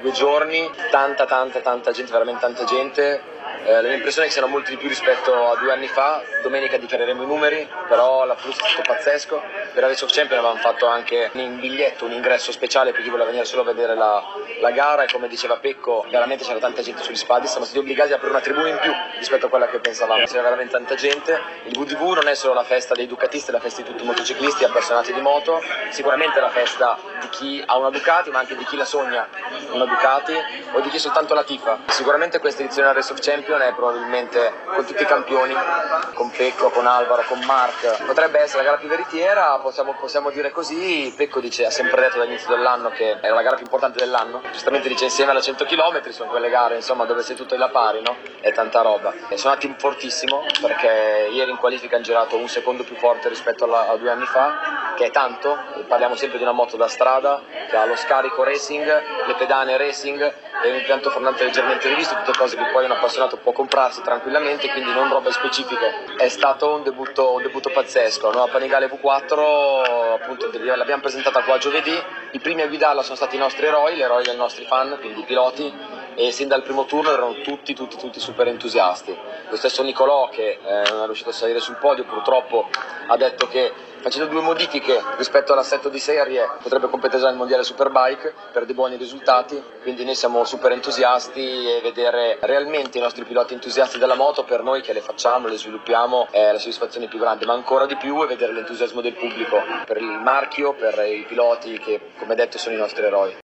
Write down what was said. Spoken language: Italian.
2 giorni, tanta gente, veramente tanta gente. La mia impressione è che siano molti di più rispetto a 2 anni fa. Domenica dichiareremo i numeri, però l'afflusso è stato pazzesco. Per la Race of Champions avevamo fatto anche un biglietto, un ingresso speciale per chi voleva venire solo a vedere la gara, e come diceva Pecco, veramente c'era tanta gente sugli spalti. Siamo stati obbligati a aprire una tribuna in più rispetto a quella che pensavamo. C'era veramente tanta gente. Il VDV non è solo la festa dei ducatisti, è la festa di tutti i motociclisti appassionati di moto. Sicuramente è la festa di chi ha una Ducati, ma anche di chi la sogna una Ducati o di chi soltanto la tifa. Sicuramente questa edizione della Race of Champions è probabilmente, con tutti i campioni, con Pecco, con Alvaro, con Marc, potrebbe essere la gara più veritiera, possiamo dire così. Pecco ha sempre detto dall'inizio dell'anno che era la gara più importante dell'anno, giustamente dice, insieme alla 100 km sono quelle gare insomma dove sei tutto alla pari, no? È tanta roba. E sono andati fortissimo, perché ieri in qualifica hanno girato un secondo più forte rispetto a 2 anni fa, che è tanto. Parliamo sempre di una moto da strada che ha lo scarico racing, le pedane racing e un impianto frenante leggermente rivisto, tutte cose che poi un appassionato può comprarsi tranquillamente, quindi non robe specifiche. È stato un debutto pazzesco. La nuova Panigale V4, appunto, l'abbiamo presentata qua giovedì. I primi a guidarla sono stati i nostri eroi, gli eroi dei nostri fan, quindi i piloti, e sin dal primo turno erano tutti super entusiasti. Lo stesso Nicolò, che non è riuscito a salire sul podio, purtroppo ha detto che facendo 2 modifiche rispetto all'assetto di serie potrebbe competere già nel mondiale Superbike per dei buoni risultati. Quindi noi siamo super entusiasti, e vedere realmente i nostri piloti entusiasti della moto, per noi che le facciamo, le sviluppiamo, è la soddisfazione più grande, ma ancora di più è vedere l'entusiasmo del pubblico per il marchio, per i piloti che, come detto, sono i nostri eroi.